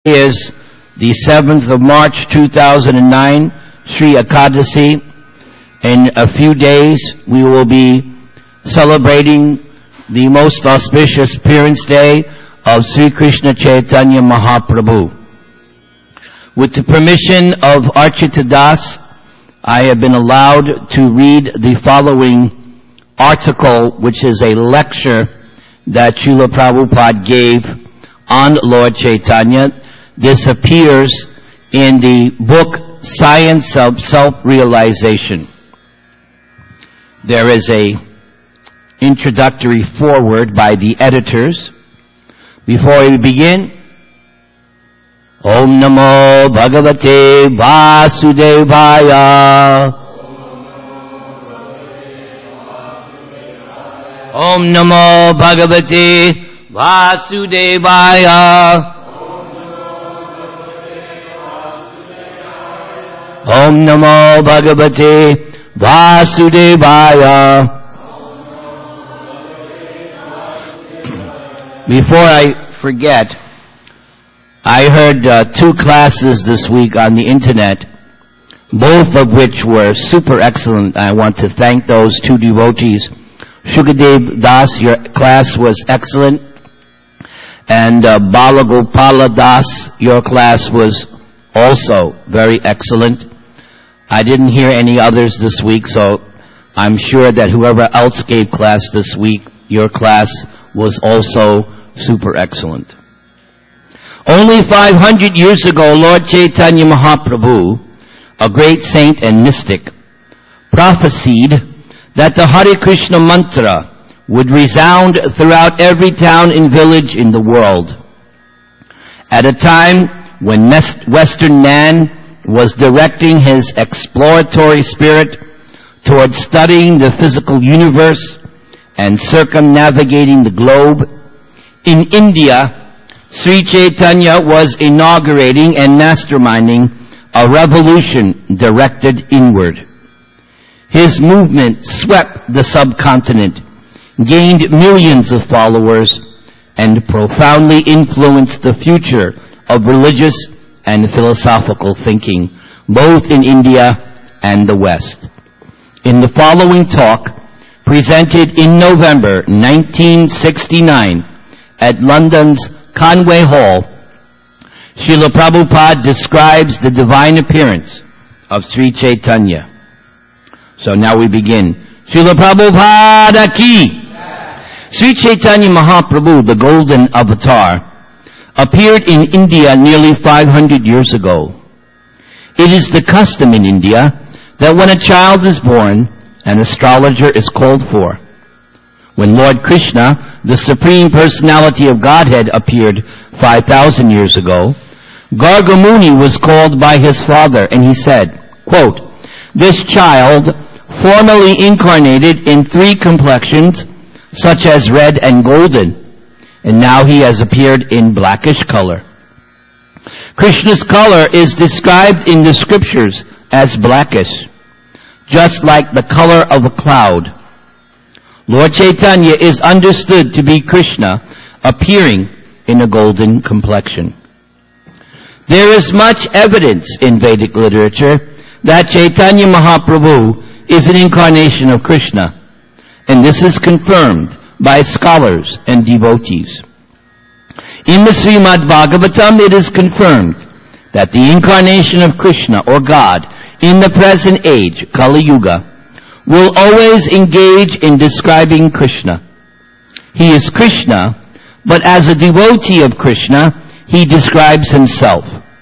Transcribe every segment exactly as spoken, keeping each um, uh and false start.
is the seventh of March two thousand nine, Sri Ekadasi. In a few days, we will be celebrating the most auspicious appearance day of Sri Krishna Chaitanya Mahaprabhu. With the permission of Archita Das, I have been allowed to read the following article, which is a lecture that Srila Prabhupada gave on Lord Chaitanya. This appears in the book Science of Self-Realization. There is a introductory foreword by the editors. Before we begin, Om Namo Bhagavate Vasudevaya. Om Namo Bhagavate Vasudevaya. Om Namo Bhagavate Vasudevaya. Before I forget, I heard uh, two classes this week on the internet, both of which were super excellent. I want to thank those two devotees. Shukadev Das, your class was excellent. And uh, Balagopala Das, your class was also very excellent. I didn't hear any others this week, so I'm sure that whoever else gave class this week, your class was also super excellent. Only five hundred years ago, Lord Chaitanya Mahaprabhu, a great saint and mystic, prophesied that the Hare Krishna mantra would resound throughout every town and village in the world. At a time when Western man was directing his exploratory spirit towards studying the physical universe and circumnavigating the globe, in India, Sri Chaitanya was inaugurating and masterminding a revolution directed inward. His movement swept the subcontinent, gained millions of followers, and profoundly influenced the future of religious and philosophical thinking, both in India and the West. In the following talk, presented in November nineteen sixty-nine at London's Conway Hall, Srila Prabhupada describes the divine appearance of Sri Chaitanya. So now we begin. Srila Prabhupada ki! Sri Chaitanya Mahaprabhu, the golden avatar, appeared in India nearly five hundred years ago. It is the custom in India that when a child is born, an astrologer is called for. When Lord Krishna, the Supreme Personality of Godhead, appeared five thousand years ago, Garga Muni was called by his father, and he said, quote, "This child formerly incarnated in three complexions, such as red and golden, and now he has appeared in blackish color." Krishna's color is described in the scriptures as blackish, just like the color of a cloud. Lord Chaitanya is understood to be Krishna appearing in a golden complexion. There is much evidence in Vedic literature that Chaitanya Mahaprabhu is an incarnation of Krishna, and this is confirmed by scholars and devotees. In the Srimad Bhagavatam, it is confirmed that the incarnation of Krishna, or God, in the present age, Kali Yuga, will always engage in describing Krishna. He is Krishna, but as a devotee of Krishna, he describes himself.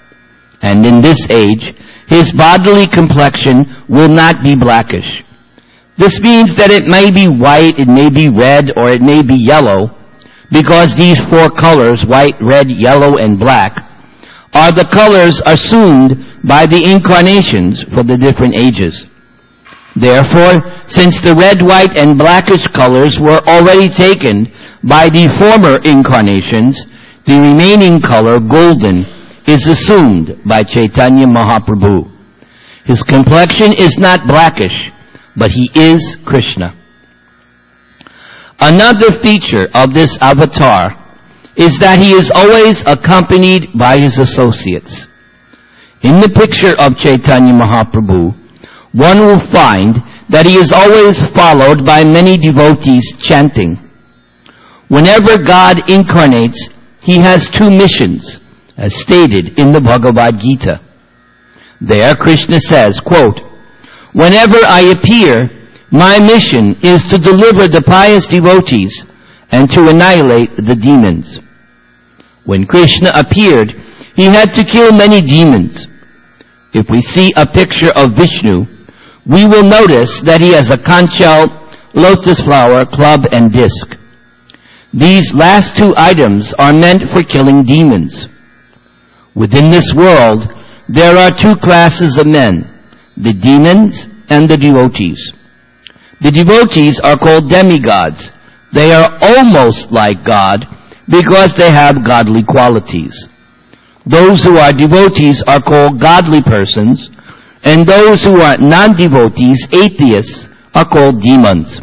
And in this age, his bodily complexion will not be blackish. This means that it may be white, it may be red, or it may be yellow, because these four colors, white, red, yellow, and black, are the colors assumed by the incarnations for the different ages. Therefore, since the red, white, and blackish colors were already taken by the former incarnations, the remaining color, golden, is assumed by Chaitanya Mahaprabhu. His complexion is not blackish, but he is Krishna. Another feature of this avatar is that he is always accompanied by his associates. In the picture of Chaitanya Mahaprabhu, one will find that he is always followed by many devotees chanting. Whenever God incarnates, he has two missions, as stated in the Bhagavad Gita. There Krishna says, quote, "Whenever I appear, my mission is to deliver the pious devotees and to annihilate the demons." When Krishna appeared, he had to kill many demons. If we see a picture of Vishnu, we will notice that he has a conch shell, lotus flower, club, and disc. These last two items are meant for killing demons. Within this world, there are two classes of men, the demons and the devotees. The devotees are called demigods. They are almost like God because they have godly qualities. Those who are devotees are called godly persons, and those who are non-devotees, atheists, are called demons.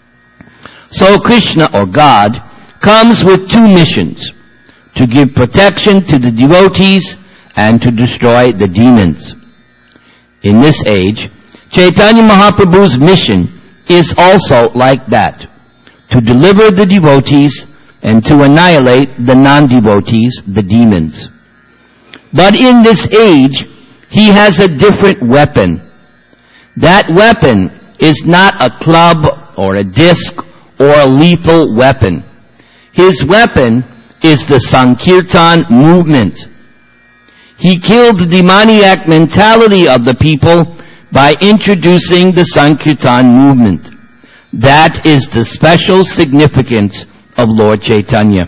So Krishna, or God, comes with two missions, to give protection to the devotees and to destroy the demons. In this age, Chaitanya Mahaprabhu's mission is also like that, to deliver the devotees and to annihilate the non-devotees, the demons. But in this age, he has a different weapon. That weapon is not a club or a disc or a lethal weapon. His weapon is the Sankirtan movement. He killed the demoniac mentality of the people by introducing the Sankirtan movement. That is the special significance of Lord Chaitanya.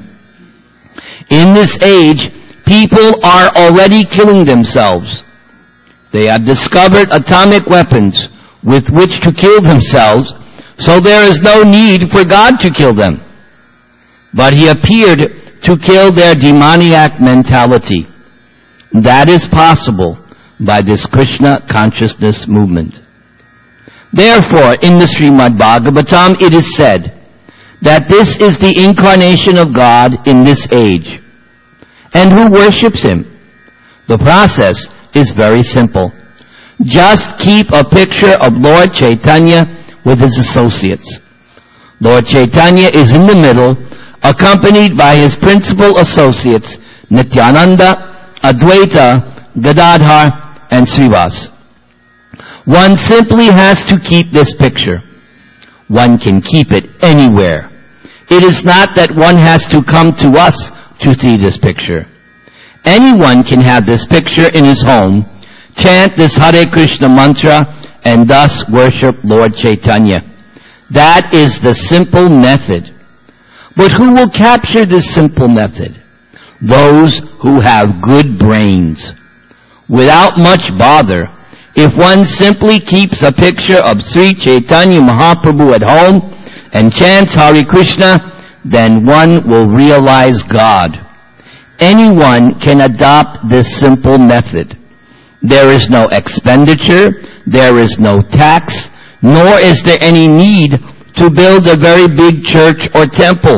In this age, people are already killing themselves. They have discovered atomic weapons with which to kill themselves, so there is no need for God to kill them. But he appeared to kill their demoniac mentality. That is possible by this Krishna consciousness movement. Therefore, in the Srimad Bhagavatam, it is said that this is the incarnation of God in this age. And who worships him? The process is very simple. Just keep a picture of Lord Chaitanya with his associates. Lord Chaitanya is in the middle, accompanied by his principal associates, Nityananda, Advaita, Gadadhar, and Srivas. One simply has to keep this picture. One can keep it anywhere. It is not that one has to come to us to see this picture. Anyone can have this picture in his home, chant this Hare Krishna mantra, and thus worship Lord Chaitanya. That is the simple method. But who will capture this simple method? Those who have good brains. Without much bother, if one simply keeps a picture of Sri Chaitanya Mahaprabhu at home and chants Hare Krishna, then one will realize God. Anyone can adopt this simple method. There is no expenditure, there is no tax, nor is there any need to build a very big church or temple.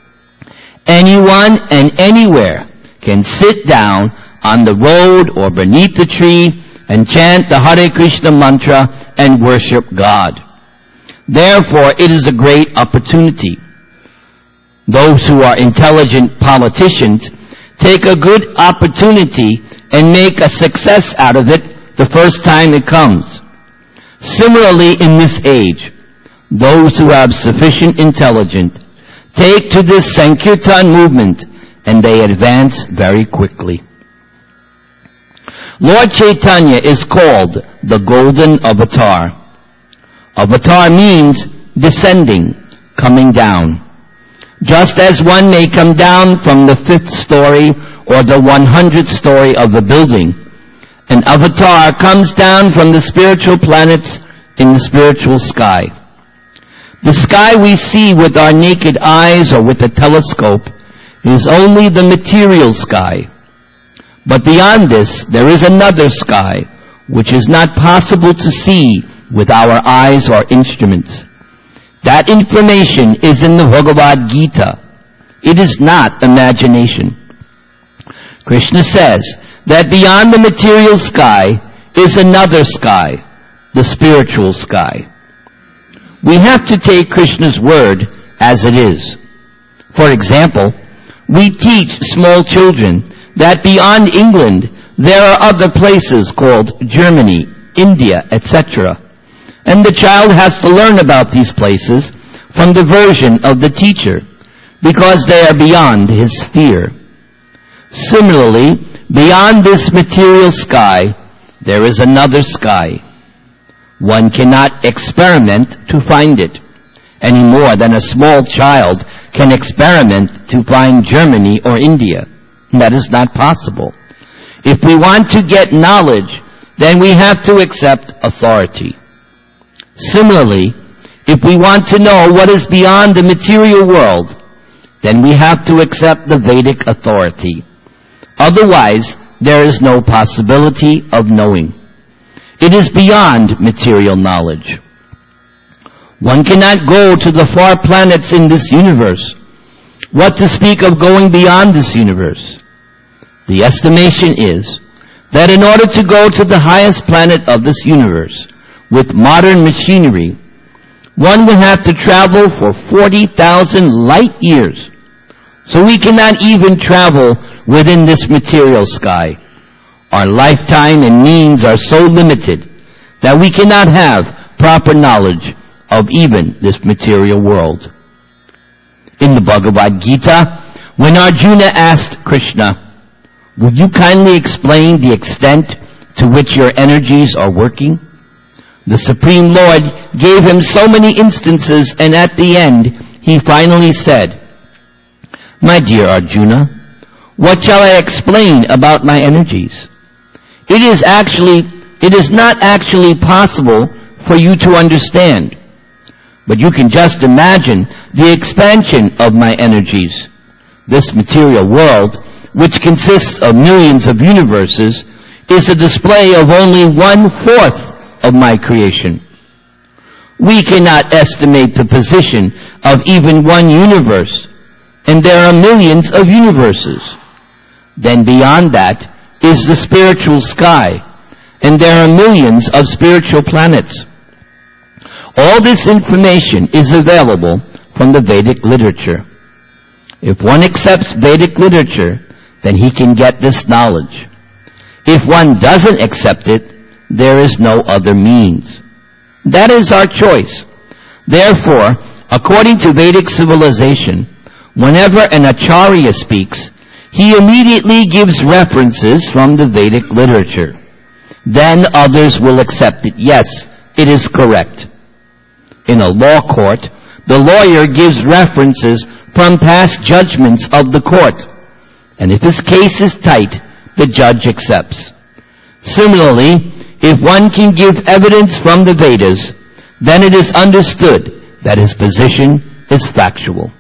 Anyone and anywhere can sit down on the road or beneath the tree and chant the Hare Krishna mantra and worship God. Therefore, it is a great opportunity. Those who are intelligent politicians take a good opportunity and make a success out of it the first time it comes. Similarly, in this age, those who have sufficient intelligence take to this Sankirtan movement and they advance very quickly. Lord Chaitanya is called the Golden Avatar. Avatar means descending, coming down. Just as one may come down from the fifth story or the one hundredth story of a building, an avatar comes down from the spiritual planets in the spiritual sky. The sky we see with our naked eyes or with a telescope is only the material sky. But beyond this, there is another sky, which is not possible to see with our eyes or instruments. That information is in the Bhagavad Gita. It is not imagination. Krishna says that beyond the material sky is another sky, the spiritual sky. We have to take Krishna's word as it is. For example, we teach small children that beyond England there are other places called Germany, India, et cetera. And the child has to learn about these places from the version of the teacher, because they are beyond his sphere. Similarly, beyond this material sky, there is another sky. One cannot experiment to find it, any more than a small child can experiment to find Germany or India. That is not possible. If we want to get knowledge, then we have to accept authority. Similarly, if we want to know what is beyond the material world, then we have to accept the Vedic authority. Otherwise, there is no possibility of knowing. It is beyond material knowledge. One cannot go to the far planets in this universe. What to speak of going beyond this universe? The estimation is that in order to go to the highest planet of this universe with modern machinery, one will have to travel for forty thousand light years. So we cannot even travel within this material sky. Our lifetime and means are so limited that we cannot have proper knowledge of even this material world. In the Bhagavad Gita, when Arjuna asked Krishna, "Would you kindly explain the extent to which your energies are working?" the Supreme Lord gave him so many instances, and at the end, he finally said, "My dear Arjuna, what shall I explain about my energies? It is actually, it is not actually possible for you to understand. But you can just imagine the expansion of my energies. This material world, which consists of millions of universes, is a display of only one-fourth of my creation. We cannot estimate the position of even one universe, and there are millions of universes. Then beyond that is the spiritual sky, and there are millions of spiritual planets. All this information is available from the Vedic literature. If one accepts Vedic literature, then he can get this knowledge. If one doesn't accept it, there is no other means. That is our choice. Therefore, according to Vedic civilization, whenever an acharya speaks, he immediately gives references from the Vedic literature. Then others will accept it. Yes, it is correct. In a law court, the lawyer gives references from past judgments of the court. And if his case is tight, the judge accepts. Similarly, if one can give evidence from the Vedas, then it is understood that his position is factual.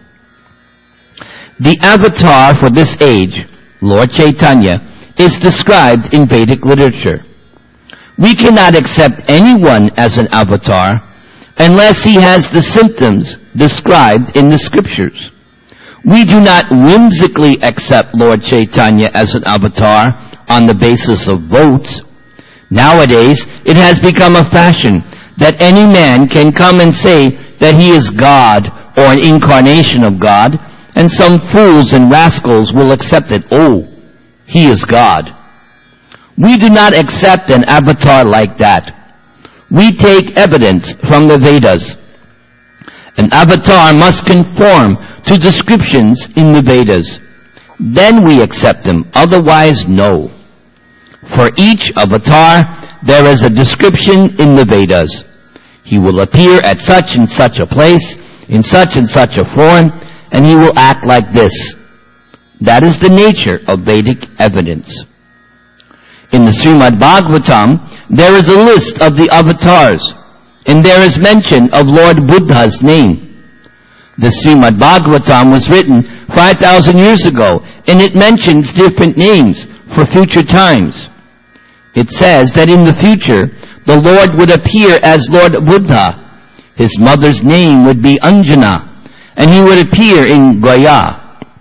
The avatar for this age, Lord Chaitanya, is described in Vedic literature. We cannot accept anyone as an avatar unless he has the symptoms described in the scriptures. We do not whimsically accept Lord Chaitanya as an avatar on the basis of votes. Nowadays, it has become a fashion that any man can come and say that he is God or an incarnation of God, and some fools and rascals will accept it. Oh, he is God. We do not accept an avatar like that. We take evidence from the Vedas. An avatar must conform to descriptions in the Vedas. Then we accept him, otherwise no. For each avatar, there is a description in the Vedas. He will appear at such and such a place, in such and such a form, and he will act like this. That is the nature of Vedic evidence. In the Srimad Bhagavatam, there is a list of the avatars, and there is mention of Lord Buddha's name. The Srimad Bhagavatam was written five thousand years ago, and it mentions different names for future times. It says that in the future, the Lord would appear as Lord Buddha. His mother's name would be Anjana, and he would appear in Gaya.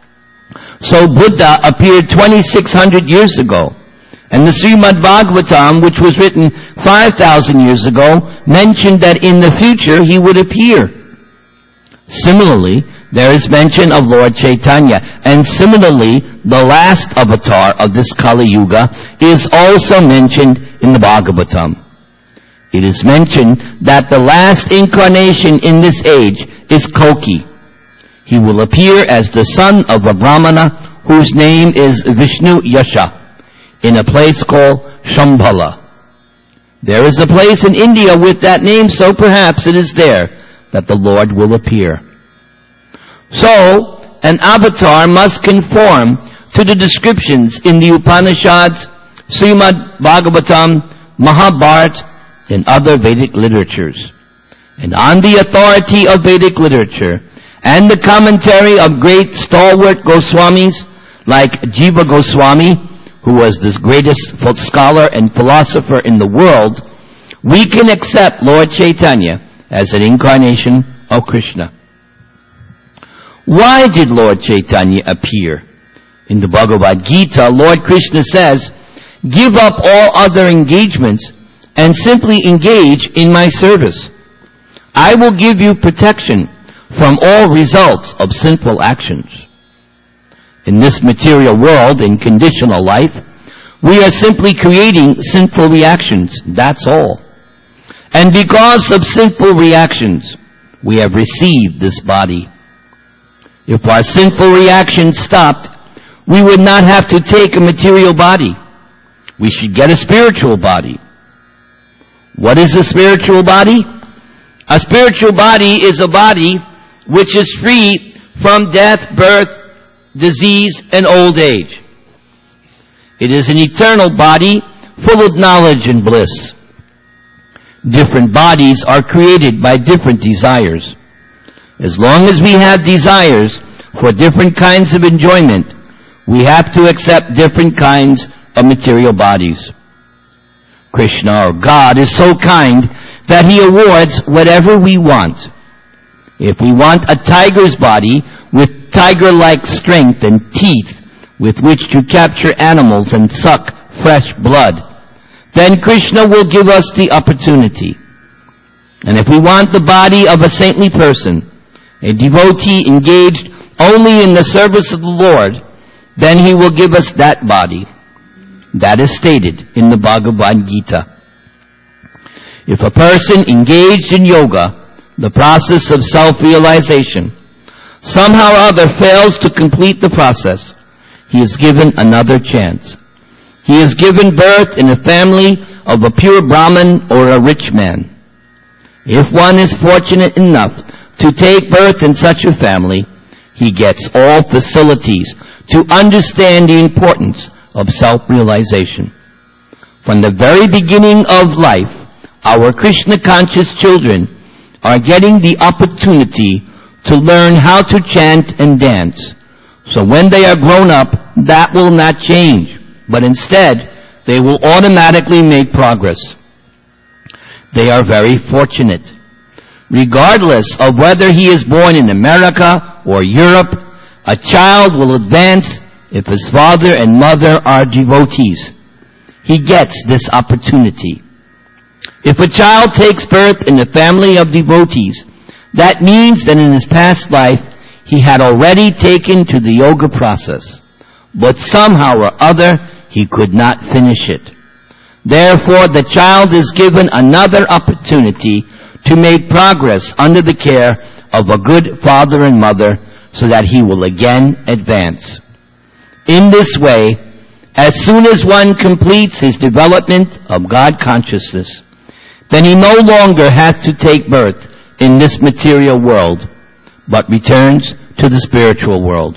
So Buddha appeared twenty-six hundred years ago. And the Srimad Bhagavatam, which was written five thousand years ago, mentioned that in the future he would appear. Similarly, there is mention of Lord Chaitanya. And similarly, the last avatar of this Kali Yuga is also mentioned in the Bhagavatam. It is mentioned that the last incarnation in this age is Kalki. He will appear as the son of a Brahmana whose name is Vishnu Yasha, in a place called Shambhala. There is a place in India with that name, so perhaps it is there that the Lord will appear. So, an avatar must conform to the descriptions in the Upanishads, Srimad Bhagavatam, Mahabharata, and other Vedic literatures. And on the authority of Vedic literature, and the commentary of great stalwart Goswamis, like Jiva Goswami, who was the greatest scholar and philosopher in the world, we can accept Lord Chaitanya as an incarnation of Krishna. Why did Lord Chaitanya appear? In the Bhagavad Gita, Lord Krishna says, "Give up all other engagements and simply engage in my service. I will give you protection from all results of sinful actions." In this material world, in conditional life, we are simply creating sinful reactions. That's all. And because of sinful reactions, we have received this body. If our sinful reactions stopped, we would not have to take a material body. We should get a spiritual body. What is a spiritual body? A spiritual body is a body which is free from death, birth, disease, and old age. It is an eternal body full of knowledge and bliss. Different bodies are created by different desires. As long as we have desires for different kinds of enjoyment, we have to accept different kinds of material bodies. Krishna, or God, is so kind that He awards whatever we want. If we want a tiger's body with tiger-like strength and teeth with which to capture animals and suck fresh blood, then Krishna will give us the opportunity. And if we want the body of a saintly person, a devotee engaged only in the service of the Lord, then He will give us that body. That is stated in the Bhagavad Gita. If a person engaged in yoga, the process of self-realization, somehow or other fails to complete the process, he is given another chance. He is given birth in a family of a pure Brahmin or a rich man. If one is fortunate enough to take birth in such a family, he gets all facilities to understand the importance of self-realization. From the very beginning of life, our Krishna-conscious children are getting the opportunity to learn how to chant and dance. So when they are grown up, that will not change, but instead, they will automatically make progress. They are very fortunate. Regardless of whether he is born in America or Europe, a child will advance if his father and mother are devotees. He gets this opportunity. If a child takes birth in a family of devotees, that means that in his past life, he had already taken to the yoga process, but somehow or other, he could not finish it. Therefore, the child is given another opportunity to make progress under the care of a good father and mother so that he will again advance. In this way, as soon as one completes his development of God consciousness, then he no longer has to take birth in this material world, but returns to the spiritual world.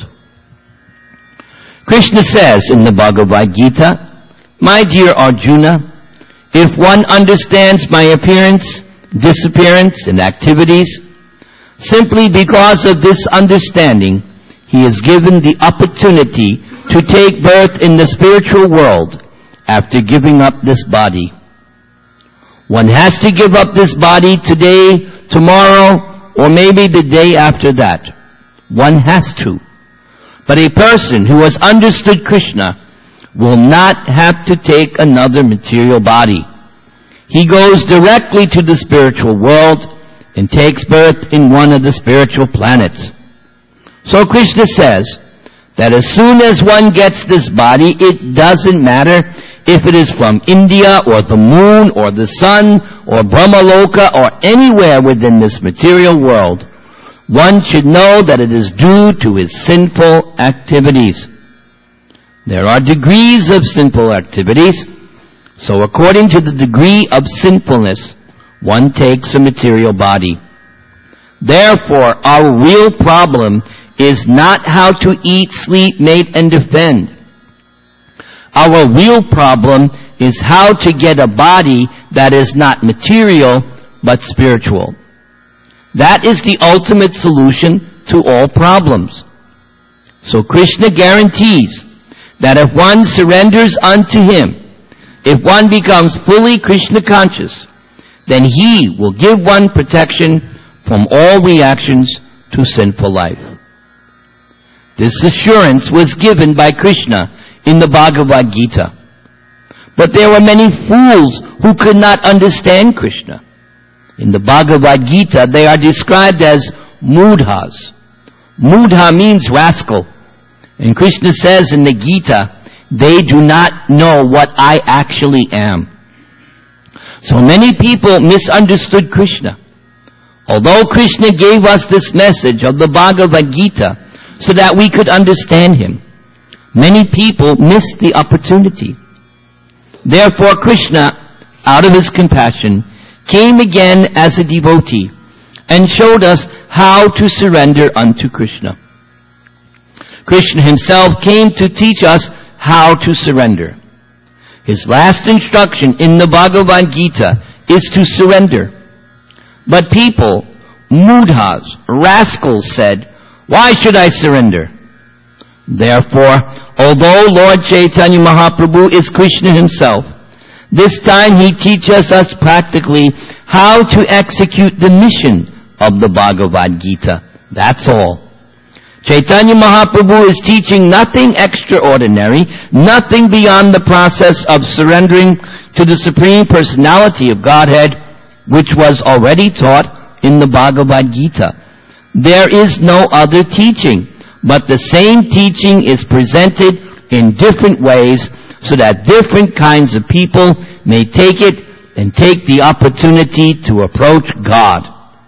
Krishna says in the Bhagavad Gita, "My dear Arjuna, if one understands my appearance, disappearance, and activities, simply because of this understanding, he is given the opportunity to take birth in the spiritual world after giving up this body. One has to give up this body today, tomorrow, or maybe the day after that. One has to. But a person who has understood Krishna will not have to take another material body. He goes directly to the spiritual world and takes birth in one of the spiritual planets. So Krishna says that as soon as one gets this body, it doesn't matter if it is from India or the moon or the sun or Brahmaloka or anywhere within this material world. One should know that it is due to his sinful activities. There are degrees of sinful activities. So according to the degree of sinfulness, one takes a material body. Therefore, our real problem is not how to eat, sleep, mate, and defend. Our real problem is how to get a body that is not material, but spiritual. That is the ultimate solution to all problems. So Krishna guarantees that if one surrenders unto him, if one becomes fully Krishna conscious, then he will give one protection from all reactions to sinful life. This assurance was given by Krishna in the Bhagavad Gita. But there were many fools who could not understand Krishna. In the Bhagavad Gita, they are described as mudhas. Mudha means rascal. And Krishna says in the Gita, they do not know what I actually am. So many people misunderstood Krishna. Although Krishna gave us this message of the Bhagavad Gita so that we could understand him, many people missed the opportunity. Therefore Krishna, out of his compassion, came again as a devotee and showed us how to surrender unto Krishna. Krishna himself came to teach us how to surrender. His last instruction in the Bhagavad Gita is to surrender. But people, mudhas, rascals, said, why should I surrender? Therefore, although Lord Chaitanya Mahaprabhu is Krishna himself, this time he teaches us practically how to execute the mission of the Bhagavad Gita. That's all. Chaitanya Mahaprabhu is teaching nothing extraordinary, nothing beyond the process of surrendering to the Supreme Personality of Godhead, which was already taught in the Bhagavad Gita. There is no other teaching, but the same teaching is presented in different ways so that different kinds of people may take it and take the opportunity to approach God.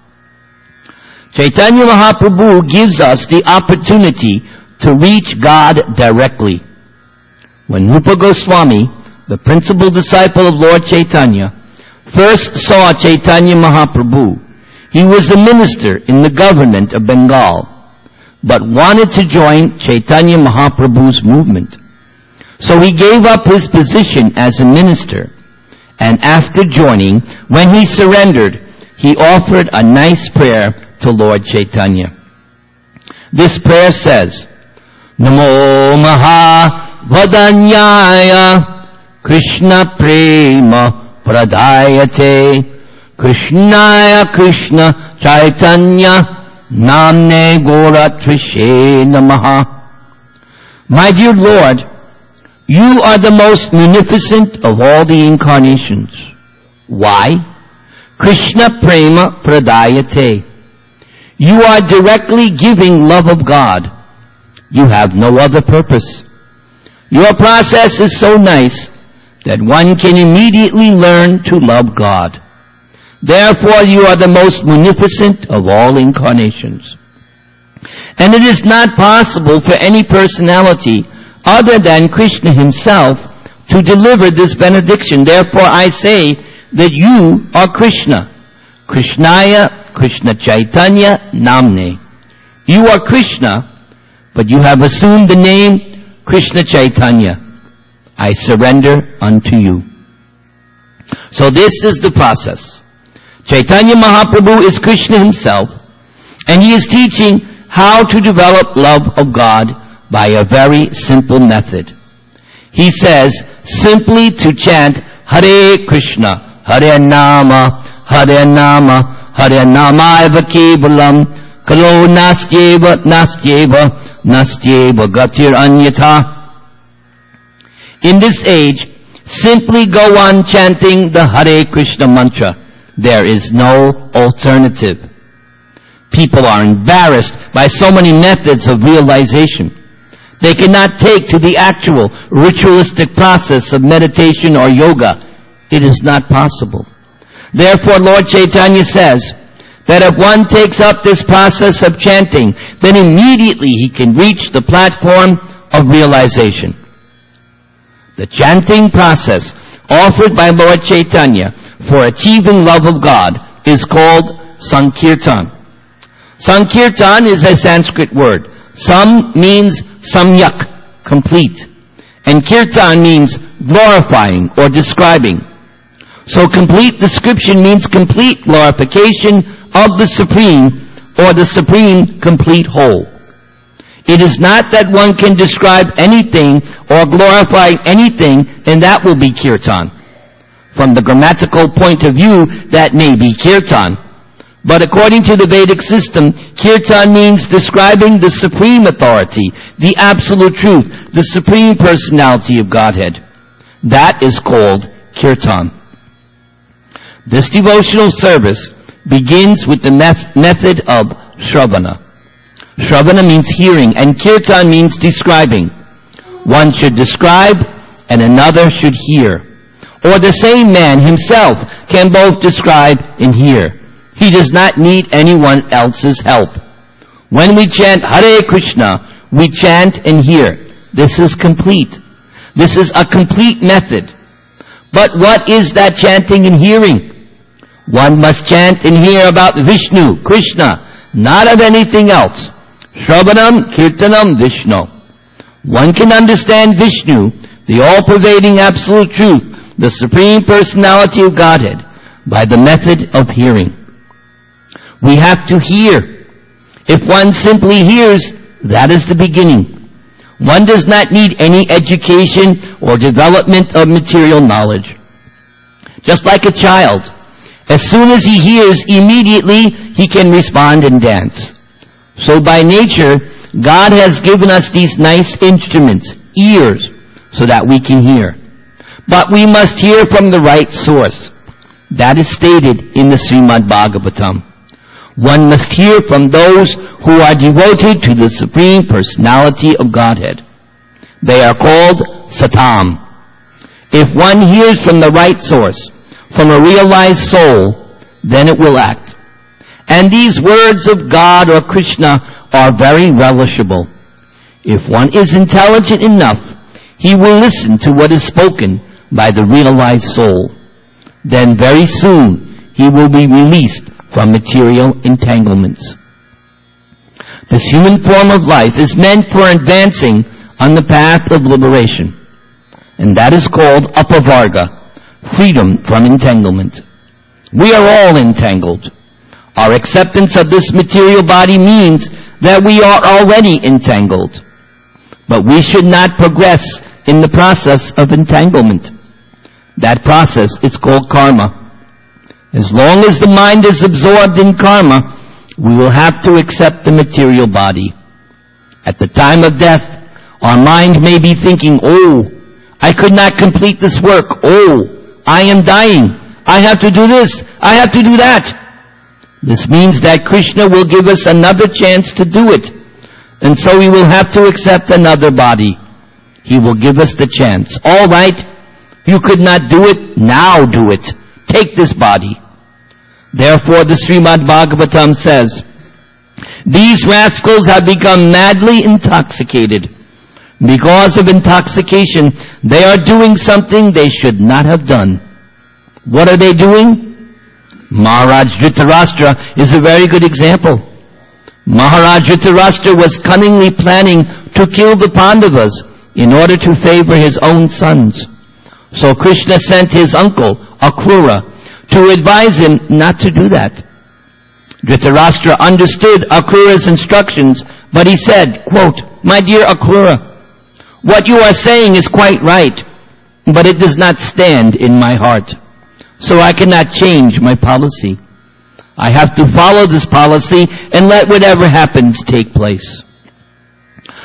Chaitanya Mahaprabhu gives us the opportunity to reach God directly. When Rupa Goswami, the principal disciple of Lord Chaitanya, first saw Chaitanya Mahaprabhu, he was a minister in the government of Bengal, but wanted to join Chaitanya Mahaprabhu's movement. So he gave up his position as a minister, and after joining, when he surrendered, he offered a nice prayer to Lord Chaitanya. This prayer says, Namo Maha Vadanyaya Krishna Prema Pradayate Krishnaya Krishna Chaitanya Namne Goratrishe Namaha. My dear Lord, you are the most munificent of all the incarnations. Why? Krishna Prema Pradayate. You are directly giving love of God. You have no other purpose. Your process is so nice that one can immediately learn to love God. Therefore, you are the most munificent of all incarnations. And it is not possible for any personality other than Krishna himself to deliver this benediction. Therefore, I say that you are Krishna. Krishnaya, Krishna Chaitanya, Namne. You are Krishna, but you have assumed the name Krishna Chaitanya. I surrender unto you. So this is the process. Chaitanya Mahaprabhu is Krishna himself, and he is teaching how to develop love of God by a very simple method. He says simply to chant Hare Krishna, Hare Nama, Hare Nama, Hare Nama eva kevalam, kalo nastyeva nastyeva, nastyeva gatir anyatha. In this age, simply go on chanting the Hare Krishna mantra. There is no alternative. People are embarrassed by so many methods of realization. They cannot take to the actual ritualistic process of meditation or yoga. It is not possible. Therefore, Lord Chaitanya says that if one takes up this process of chanting, then immediately he can reach the platform of realization. The chanting process offered by Lord Chaitanya for achieving love of God is called Sankirtan. Sankirtan is a Sanskrit word. Sam means samyak, complete. And kirtan means glorifying or describing. So complete description means complete glorification of the Supreme or the Supreme complete whole. It is not that one can describe anything or glorify anything and that will be kirtan. From the grammatical point of view, that may be kirtan. But according to the Vedic system, kirtan means describing the supreme authority, the absolute truth, the supreme personality of Godhead. That is called kirtan. This devotional service begins with the method of Shravana. Shravana means hearing, and kirtan means describing. One should describe, and another should hear. Or the same man himself can both describe and hear. He does not need anyone else's help. When we chant Hare Krishna, we chant and hear. This is complete. This is a complete method. But what is that chanting and hearing? One must chant and hear about Vishnu, Krishna, not of anything else. Shravanam, Kirtanam, Vishnu. One can understand Vishnu, the all-pervading absolute truth, the Supreme Personality of Godhead, by the method of hearing. We have to hear. If one simply hears, that is the beginning. One does not need any education or development of material knowledge. Just like a child, as soon as he hears, immediately he can respond and dance. So by nature, God has given us these nice instruments, ears, so that we can hear. But we must hear from the right source. That is stated in the Srimad Bhagavatam. One must hear from those who are devoted to the Supreme Personality of Godhead. They are called Satam. If one hears from the right source, from a realized soul, then it will act. And these words of God or Krishna are very relishable. If one is intelligent enough, he will listen to what is spoken by the realized soul. Then very soon he will be released from material entanglements. This human form of life is meant for advancing on the path of liberation. And that is called apavarga, freedom from entanglement. We are all entangled. Our acceptance of this material body means that we are already entangled. But we should not progress in the process of entanglement. That process is called karma. As long as the mind is absorbed in karma, we will have to accept the material body. At the time of death, our mind may be thinking, oh, I could not complete this work. Oh, I am dying. I have to do this. I have to do that. This means that Krishna will give us another chance to do it. And so we will have to accept another body. He will give us the chance. All right, you could not do it. Now do it. Take this body. Therefore, the Srimad Bhagavatam says, these rascals have become madly intoxicated. Because of intoxication, they are doing something they should not have done. What are they doing? Maharaj Dhritarashtra is a very good example. Maharaj Dhritarashtra was cunningly planning to kill the Pandavas in order to favor his own sons. So Krishna sent his uncle, Akrura, to advise him not to do that. Dhritarashtra understood Akrura's instructions, but he said, quote, my dear Akrura, what you are saying is quite right, but it does not stand in my heart. So I cannot change my policy. I have to follow this policy and let whatever happens take place.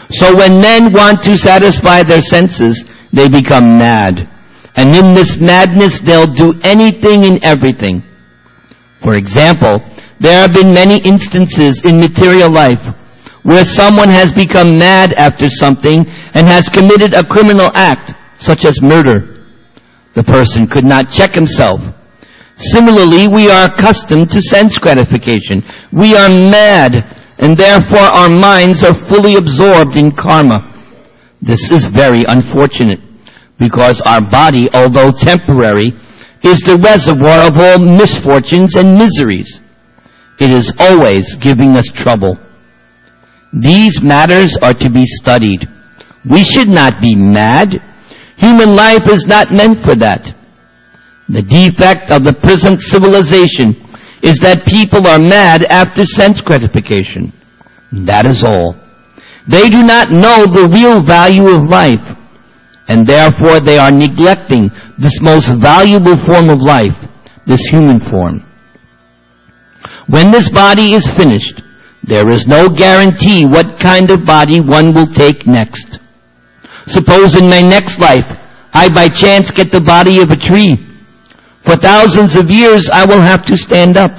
So when men want to satisfy their senses, they become mad. And in this madness, they'll do anything and everything. For example, there have been many instances in material life where someone has become mad after something and has committed a criminal act, such as murder. The person could not check himself. Similarly, we are accustomed to sense gratification. We are mad, and therefore our minds are fully absorbed in karma. This is very unfortunate, because our body, although temporary, is the reservoir of all misfortunes and miseries. It is always giving us trouble. These matters are to be studied. We should not be mad. Human life is not meant for that. The defect of the present civilization is that people are mad after sense gratification. That is all. They do not know the real value of life, and therefore they are neglecting this most valuable form of life, this human form. When this body is finished, there is no guarantee what kind of body one will take next. Suppose in my next life, I by chance get the body of a tree. For thousands of years, I will have to stand up.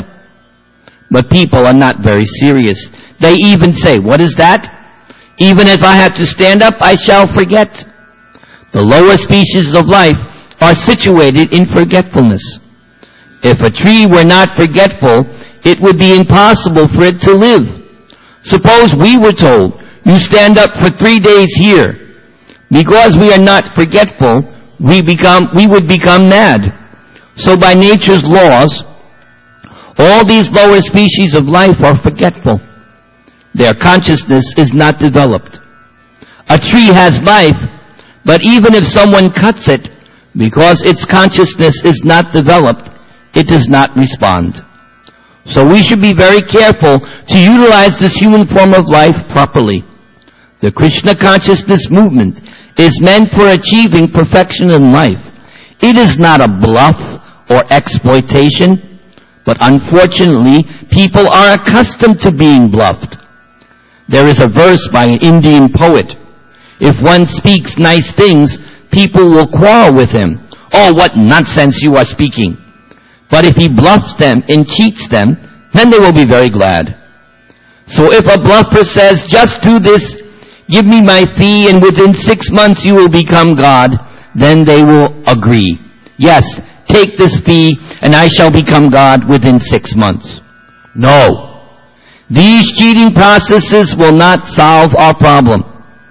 But people are not very serious. They even say, what is that? Even if I have to stand up, I shall forget. The lower species of life are situated in forgetfulness. If a tree were not forgetful, it would be impossible for it to live. Suppose we were told, you stand up for three days here. Because we are not forgetful, we become, we would become mad. So by nature's laws, all these lower species of life are forgetful. Their consciousness is not developed. A tree has life, but even if someone cuts it, because its consciousness is not developed, it does not respond. So we should be very careful to utilize this human form of life properly. The Krishna consciousness movement is meant for achieving perfection in life. It is not a bluff or exploitation, but unfortunately, people are accustomed to being bluffed. There is a verse by an Indian poet. If one speaks nice things, people will quarrel with him. Oh, what nonsense you are speaking. But if he bluffs them and cheats them, then they will be very glad. So if a bluffer says, just do this, give me my fee, and within six months you will become God, then they will agree. Yes, take this fee, and I shall become God within six months. No. These cheating processes will not solve our problem.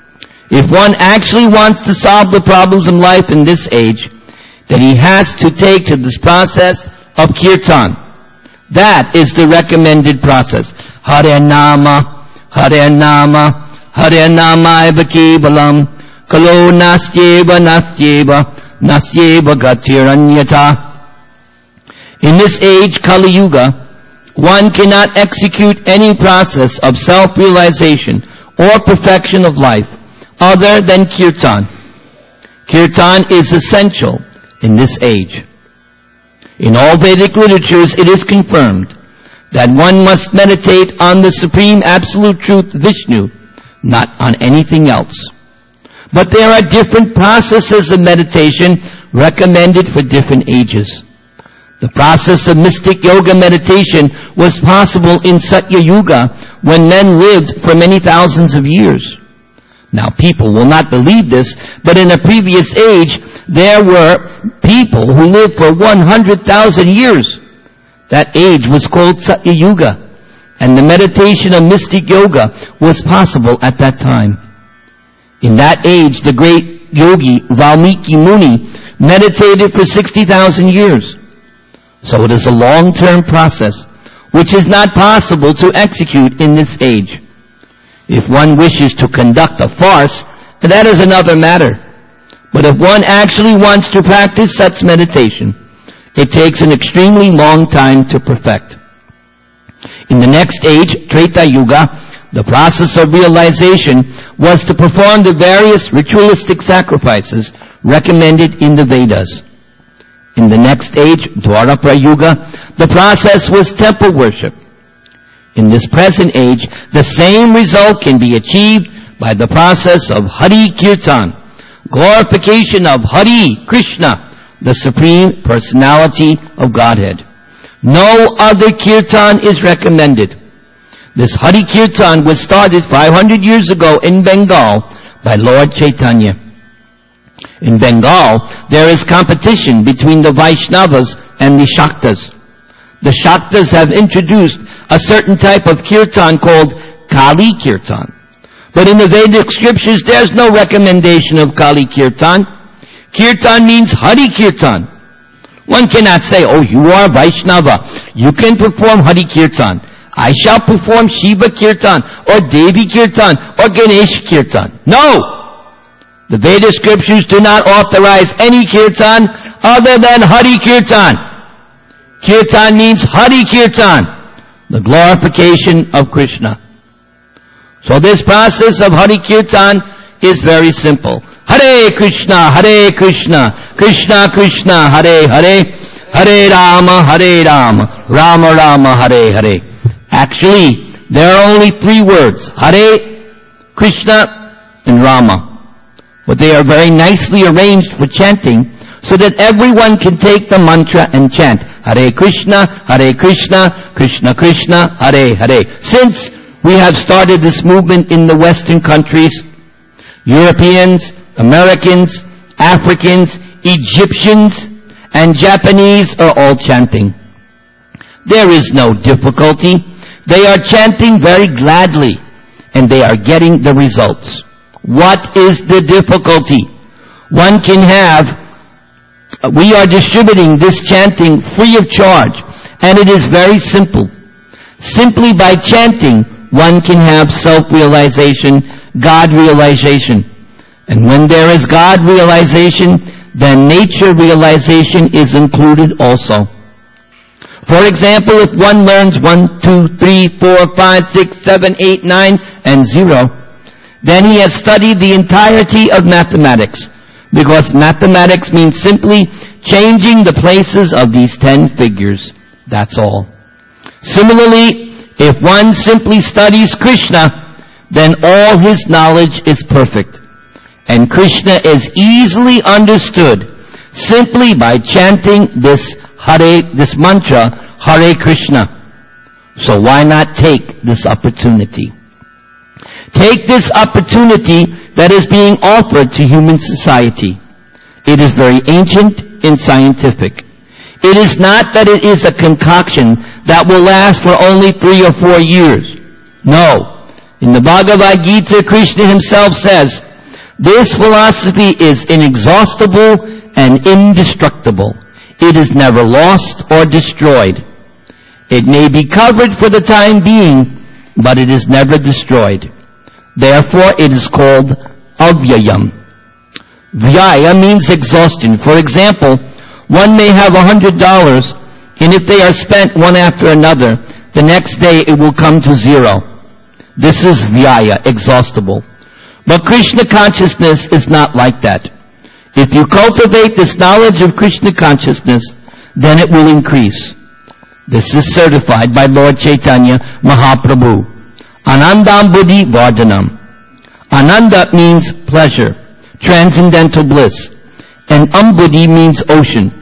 If one actually wants to solve the problems in life in this age, then he has to take to this process of kirtan. That is the recommended process. Hare Nama, Hare Nama, Hare Nama eva kevalam, kalo nastyeva nastyeva, nastyeva gatiranyata. In this age, Kali Yuga, one cannot execute any process of self-realization or perfection of life other than kirtan. Kirtan is essential in this age. In all Vedic literatures, it is confirmed that one must meditate on the Supreme Absolute Truth, Vishnu, not on anything else. But there are different processes of meditation recommended for different ages. The process of mystic yoga meditation was possible in Satya Yuga when men lived for many thousands of years. Now people will not believe this, but in a previous age, there were people who lived for one hundred thousand years. That age was called Satya Yuga, and the meditation of mystic yoga was possible at that time. In that age, the great yogi Valmiki Muni meditated for sixty thousand years. So it is a long-term process, which is not possible to execute in this age. If one wishes to conduct a farce, that is another matter. But if one actually wants to practice such meditation, it takes an extremely long time to perfect. In the next age, Treta Yuga, the process of realization was to perform the various ritualistic sacrifices recommended in the Vedas. In the next age, Dwarapara Yuga, the process was temple worship. In this present age, the same result can be achieved by the process of Hari Kirtan, glorification of Hari Krishna, the Supreme Personality of Godhead. No other Kirtan is recommended. This Hari Kirtan was started five hundred years ago in Bengal by Lord Chaitanya. In Bengal, there is competition between the Vaishnavas and the Shaktas. The Shaktas have introduced a certain type of Kirtan called Kali Kirtan. But in the Vedic scriptures, there's no recommendation of Kali Kirtan. Kirtan means Hari Kirtan. One cannot say, oh, you are Vaishnava, you can perform Hari Kirtan. I shall perform Shiva Kirtan, or Devi Kirtan, or Ganesh Kirtan. No! The Vedic scriptures do not authorize any Kirtan other than Hari Kirtan. Kirtan means Hari Kirtan, the glorification of Krishna. So this process of Hari Kirtan is very simple. Hare Krishna, Hare Krishna, Krishna Krishna, Hare Hare, Hare Rama, Hare Rama, Rama Rama, Hare Hare. Actually, there are only three words, Hare, Krishna, and Rama. But they are very nicely arranged for chanting so that everyone can take the mantra and chant Hare Krishna, Hare Krishna, Krishna Krishna, Hare Hare. Since we have started this movement in the Western countries, Europeans, Americans, Africans, Egyptians, and Japanese are all chanting. There is no difficulty. They are chanting very gladly, and they are getting the results. What is the difficulty? One can have, we are distributing this chanting free of charge, and it is very simple. Simply by chanting, one can have self-realization, God realization. And when there is God realization, then nature realization is included also. For example, if one learns one, two, three, four, five, six, seven, eight, nine, and zero, then he has studied the entirety of mathematics, because mathematics means simply changing the places of these ten figures. That's all. Similarly, if one simply studies Krishna, then all his knowledge is perfect. And Krishna is easily understood simply by chanting this Hare, this mantra, Hare Krishna. So why not take this opportunity? Take this opportunity that is being offered to human society. It is very ancient and scientific. It is not that it is a concoction that will last for only three or four years. No. In the Bhagavad Gita, Krishna himself says, this philosophy is inexhaustible and indestructible. It is never lost or destroyed. It may be covered for the time being, but it is never destroyed. Therefore, it is called avyayam. Vyaya means exhaustion. For example, one may have a hundred dollars, and if they are spent one after another, the next day it will come to zero. This is vyaya, exhaustible. But Krishna consciousness is not like that. If you cultivate this knowledge of Krishna consciousness, then it will increase. This is certified by Lord Chaitanya Mahaprabhu. Anandam buddhi vardhanam. Ananda means pleasure, transcendental bliss. And ambuddhi means ocean.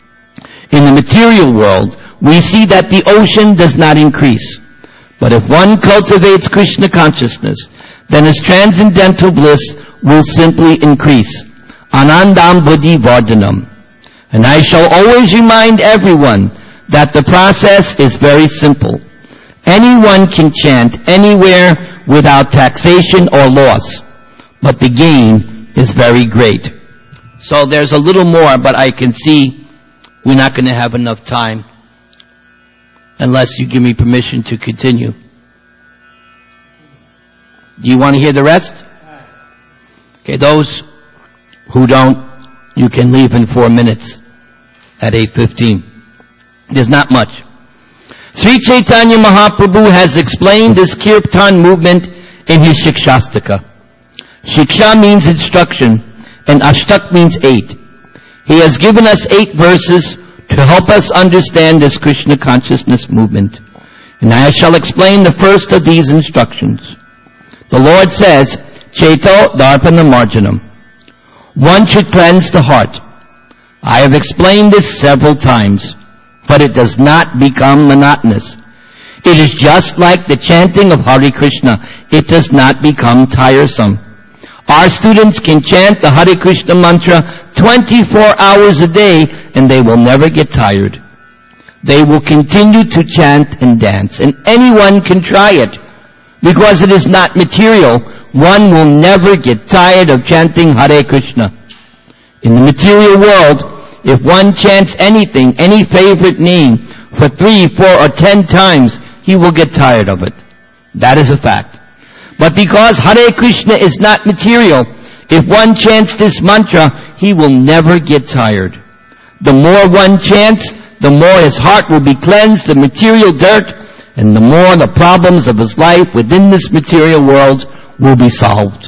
In the material world, we see that the ocean does not increase. But if one cultivates Krishna consciousness, then his transcendental bliss will simply increase. Anandam buddhi vardhanam. And I shall always remind everyone that the process is very simple. Anyone can chant anywhere without taxation or loss, but the gain is very great. So there's a little more, but I can see we're not going to have enough time unless you give me permission to continue. Do you want to hear the rest? Okay, those who don't, you can leave in four minutes at eight fifteen. There's not much. Sri Chaitanya Mahaprabhu has explained this Kirtan movement in his Shikshastaka. Shiksha means instruction, and Ashtak means eight. He has given us eight verses to help us understand this Krishna consciousness movement. And I shall explain the first of these instructions. The Lord says, Cheto Darpana Marjanam. One should cleanse the heart. I have explained this several times, but it does not become monotonous. It is just like the chanting of Hare Krishna. It does not become tiresome. Our students can chant the Hare Krishna mantra twenty-four hours a day and they will never get tired. They will continue to chant and dance, and anyone can try it. Because it is not material, one will never get tired of chanting Hare Krishna. In the material world, if one chants anything, any favorite name, for three, four, or ten times, he will get tired of it. That is a fact. But because Hare Krishna is not material, if one chants this mantra, he will never get tired. The more one chants, the more his heart will be cleansed, the material dirt, and the more the problems of his life within this material world will be solved.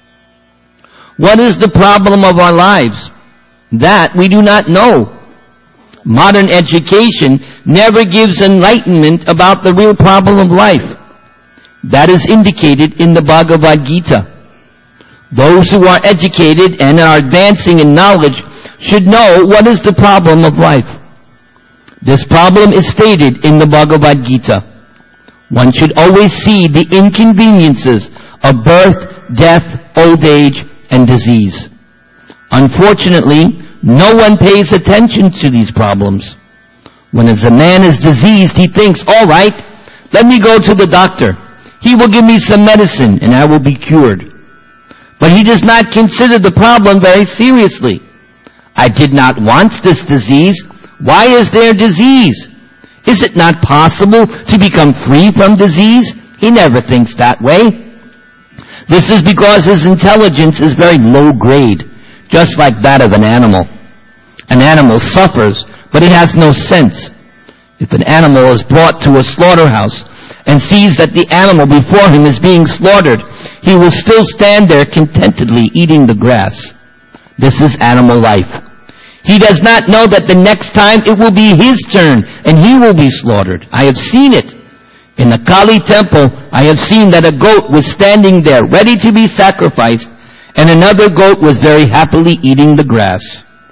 What is the problem of our lives? That we do not know. Modern education never gives enlightenment about the real problem of life. That is indicated in the Bhagavad Gita. Those who are educated and are advancing in knowledge should know what is the problem of life. This problem is stated in the Bhagavad Gita. One should always see the inconveniences of birth, death, old age, and disease. Unfortunately, no one pays attention to these problems. When a man is diseased, he thinks, all right, let me go to the doctor. He will give me some medicine and I will be cured. But he does not consider the problem very seriously. I did not want this disease. Why is there disease? Is it not possible to become free from disease? He never thinks that way. This is because his intelligence is very low grade, just like that of an animal. An animal suffers, but it has no sense. If an animal is brought to a slaughterhouse and sees that the animal before him is being slaughtered, he will still stand there contentedly eating the grass. This is animal life. He does not know that the next time it will be his turn and he will be slaughtered. I have seen it. In the Kali temple, I have seen that a goat was standing there ready to be sacrificed, and another goat was very happily eating the grass.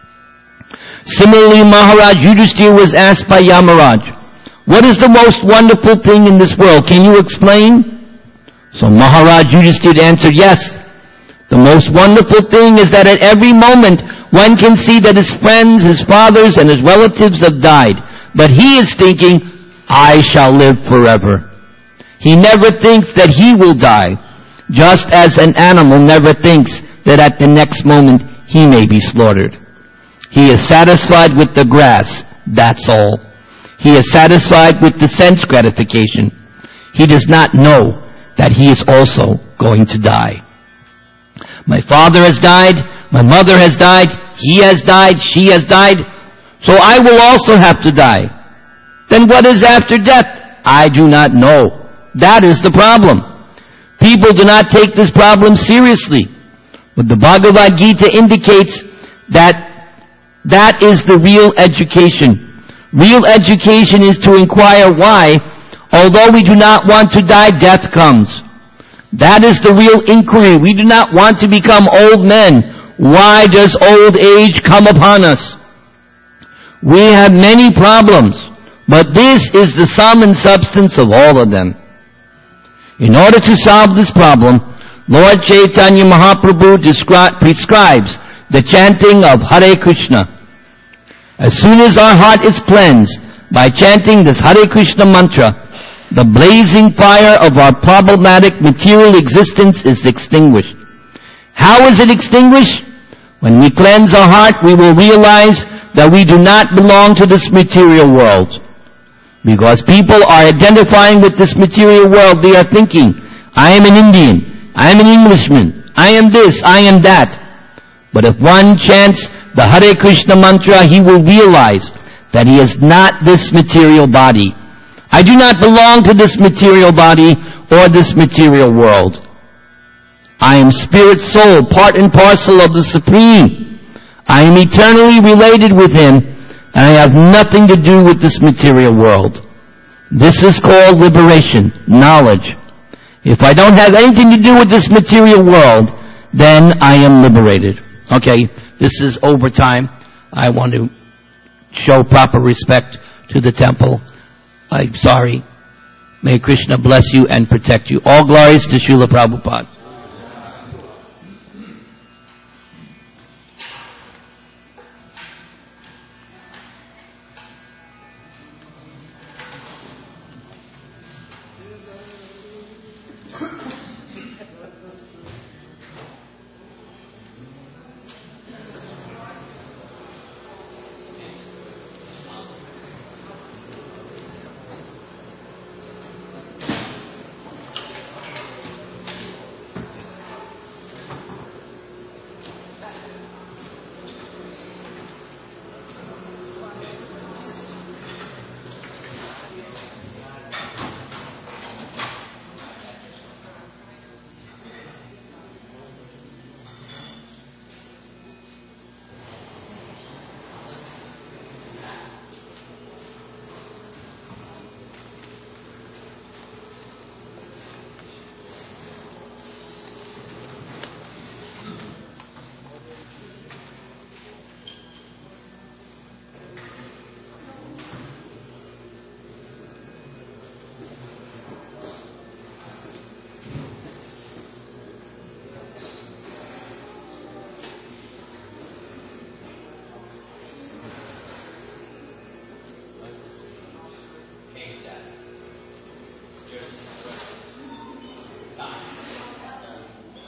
Similarly, Maharaj Yudhishthira was asked by Yamaraj, what is the most wonderful thing in this world? Can you explain? So Maharaj Yudhishthira answered, yes. The most wonderful thing is that at every moment one can see that his friends, his fathers, and his relatives have died. But he is thinking, I shall live forever. He never thinks that he will die, just as an animal never thinks that at the next moment he may be slaughtered. He is satisfied with the grass, that's all. He is satisfied with the sense gratification. He does not know that he is also going to die. My father has died, my mother has died, he has died, she has died, so I will also have to die. Then what is after death? I do not know. That is the problem. People do not take this problem seriously. But the Bhagavad Gita indicates that that is the real education. Real education is to inquire why, although we do not want to die, death comes. That is the real inquiry. We do not want to become old men. Why does old age come upon us? We have many problems, but this is the sum and substance of all of them. In order to solve this problem, Lord Chaitanya Mahaprabhu descri- prescribes the chanting of Hare Krishna. As soon as our heart is cleansed by chanting this Hare Krishna mantra, the blazing fire of our problematic material existence is extinguished. How is it extinguished? When we cleanse our heart, we will realize that we do not belong to this material world. Because people are identifying with this material world, they are thinking, I am an Indian, I am an Englishman, I am this, I am that. But if one chants the Hare Krishna mantra, he will realize that he is not this material body. I do not belong to this material body or this material world. I am spirit soul, part and parcel of the Supreme. I am eternally related with Him, and I have nothing to do with this material world. This is called liberation, knowledge. If I don't have anything to do with this material world, then I am liberated. Okay, this is overtime. I want to show proper respect to the temple. I'm sorry. May Krishna bless you and protect you. All glories to Srila Prabhupada.